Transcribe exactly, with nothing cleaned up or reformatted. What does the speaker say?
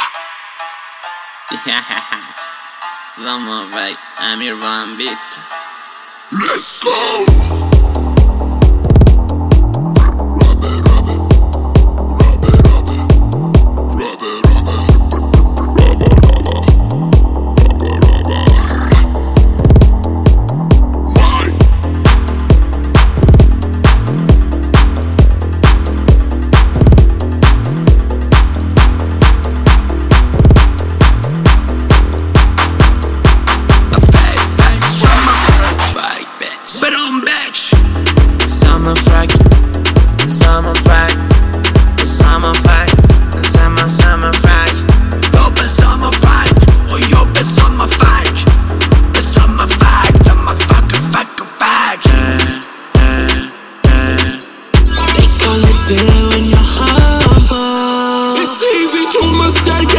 Summer vibe, I'm your one beat. Let's go! Summer vibe, summer vibe, summer vibe, summer summer vibe. Yo, be summer vibe, oh yo, be summer vibe, be summer vibe, summer fucking fucking vibe. They call it fear when you're humble. It's easy to mistake